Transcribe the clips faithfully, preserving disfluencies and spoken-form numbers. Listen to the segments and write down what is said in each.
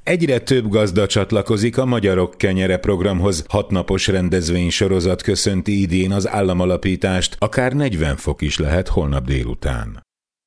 Egyre több gazda csatlakozik a Magyarok Kenyere programhoz. Hatnapos rendezvénysorozat köszönti idén az államalapítást, akár negyven fok is lehet holnap délután.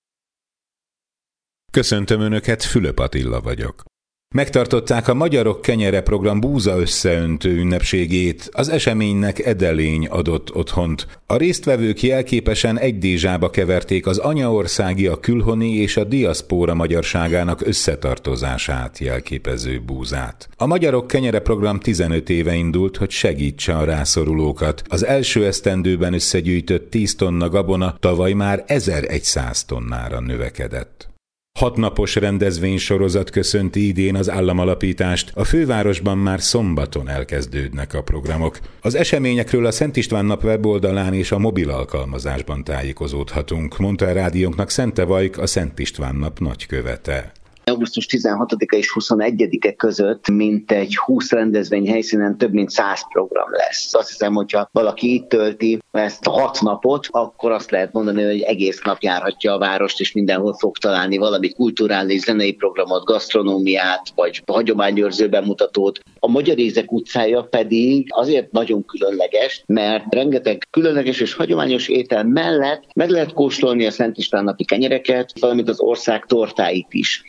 Köszöntöm Önöket, Fülöp Attila vagyok. Megtartották a Magyarok Kenyere program búza összeöntő ünnepségét, az eseménynek Edelény adott otthont. A résztvevők jelképesen egy dézsába keverték az anyaországi, a külhoni és a diaszpóra magyarságának összetartozását jelképező búzát. A Magyarok Kenyere program tizenöt éve indult, hogy segítse a rászorulókat. Az első esztendőben összegyűjtött tíz tonna gabona tavaly már ezerszáz tonnára növekedett. Hatnapos rendezvénysorozat köszönti idén az államalapítást, a fővárosban már szombaton elkezdődnek a programok. Az eseményekről a Szent István nap weboldalán és a mobil alkalmazásban tájékozódhatunk, mondta a rádiónknak Szente Vajk, a Szent István nap nagykövete. augusztus tizenhatodika és huszonegyedike között mintegy húsz rendezvény helyszínen több mint száz program lesz. Azt hiszem, hogyha valaki itt tölti ezt a hat napot, akkor azt lehet mondani, hogy egész nap járhatja a várost, és mindenhol fog találni valami kulturális, zenei programot, gasztronómiát, vagy hagyományőrző bemutatót. A Magyarézek utcája pedig azért nagyon különleges, mert rengeteg különleges és hagyományos étel mellett meg lehet kóstolni a Szent István napi kenyereket, valamint az ország tortáit is.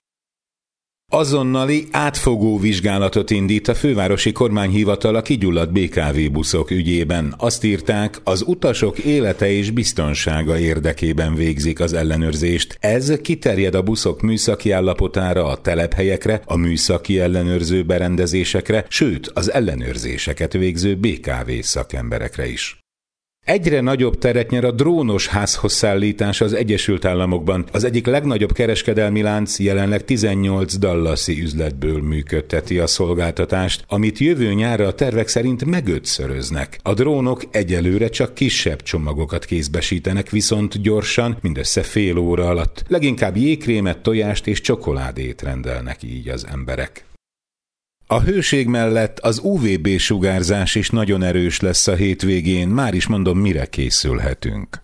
Azonnali átfogó vizsgálatot indít a fővárosi kormányhivatal a kigyulladt bé ká vé buszok ügyében. Azt írták, az utasok élete és biztonsága érdekében végzik az ellenőrzést. Ez kiterjed a buszok műszaki állapotára, a telephelyekre, a műszaki ellenőrző berendezésekre, sőt, az ellenőrzéseket végző bé ká vé szakemberekre is. Egyre nagyobb teret nyer a drónos házhozszállítás az Egyesült Államokban. Az egyik legnagyobb kereskedelmi lánc jelenleg tizennyolc dallasi üzletből működteti a szolgáltatást, amit jövő nyárra a tervek szerint megötszöröznek. A drónok egyelőre csak kisebb csomagokat kézbesítenek, viszont gyorsan, mindössze fél óra alatt. Leginkább jégkrémet, tojást és csokoládét rendelnek így az emberek. A hőség mellett az ú vé bé-sugárzás is nagyon erős lesz a hétvégén, már is mondom, mire készülhetünk.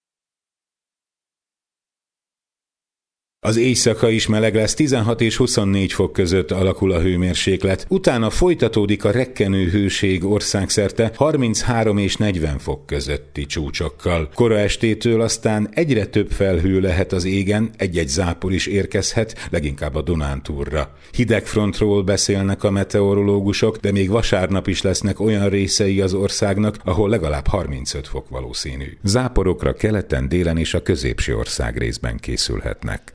Az éjszaka is meleg lesz, tizenhat és huszonnégy fok között alakul a hőmérséklet, utána folytatódik a rekkenő hőség országszerte harminchárom és negyven fok közötti csúcsokkal. Kora estétől aztán egyre több felhő lehet az égen, egy-egy zápor is érkezhet, leginkább a Dunántúlra. Hidegfrontról beszélnek a meteorológusok, de még vasárnap is lesznek olyan részei az országnak, ahol legalább harmincöt fok valószínű. Záporokra keleten, délen és a középső ország részben készülhetnek.